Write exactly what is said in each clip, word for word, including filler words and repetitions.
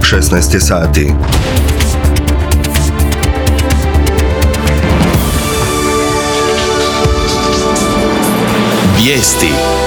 šesnaest je sati. Vijesti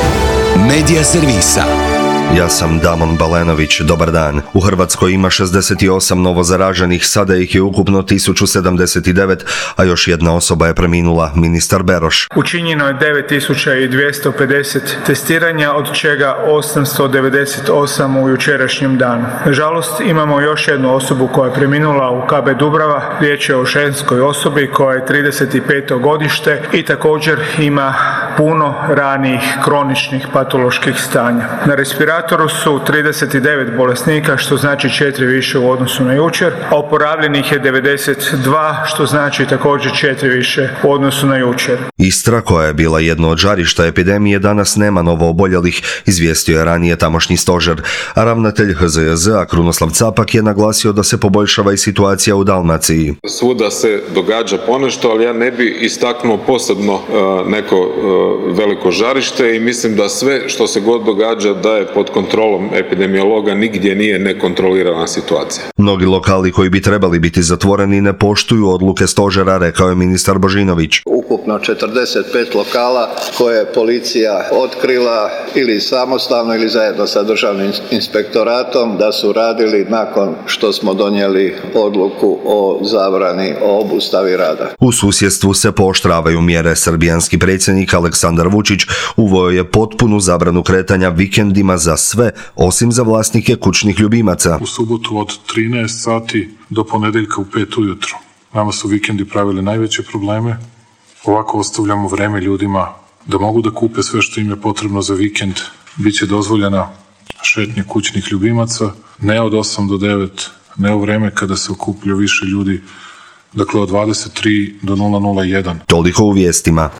Medija servisa. Ja sam Damon Balenović, dobar dan. U Hrvatskoj ima šezdeset osam novozaraženih, sada ih je ukupno tisuću sedamdeset devet, a još jedna osoba je preminula, ministar Beroš. Učinjeno je devet tisuća dvjesto pedeset testiranja, od čega osamsto devedeset osam u jučerašnjem danu. Nažalost, imamo još jednu osobu koja je preminula u K B Dubrava. Riječ je o ženskoj osobi koja je trideset peto godište i također ima puno ranijih kroničnih patoloških stanja. Na respiratoru su trideset devet bolesnika, što znači četiri više u odnosu na jučer, a oporavljenih je devedeset dva, što znači također četiri više u odnosu na jučer. Istra, koja je bila jedno od žarišta epidemije, danas nema novooboljelih, izvijestio je ranije tamošnji stožer, a ravnatelj H Z J Z-a Krunoslav Capak je naglasio da se poboljšava i situacija u Dalmaciji. Svuda se događa ponešto, ali ja ne bi istaknuo posebno uh, neko uh, veliko žarište i mislim da sve što se god događa da je pod kontrolom epidemiologa, nigdje nije nekontrolirana situacija. Mnogi lokali koji bi trebali biti zatvoreni ne poštuju odluke stožera, rekao je ministar Božinović. Ukupno četrdeset pet lokala koje je policija otkrila ili samostalno ili zajedno sa državnim inspektoratom da su radili nakon što smo donijeli odluku o zabrani, o obustavi rada. U susjedstvu se pooštravaju mjere. Srbijanski predsjednik Aleksandar Vučić uveo je potpunu zabranu kretanja vikendima za sve, osim za vlasnike kućnih ljubimaca. U subotu od trinaest sati do ponedeljka u pet ujutro. Nama su vikendi pravili najveće probleme. Ovako ostavljamo vreme ljudima da mogu da kupe sve što im je potrebno za vikend. Biće dozvoljena šetnja kućnih ljubimaca, ne od osam do devet, ne u vreme kada se okuplja više ljudi, dakle od dvadeset tri do nula nula jedan. Toliko u vijestima.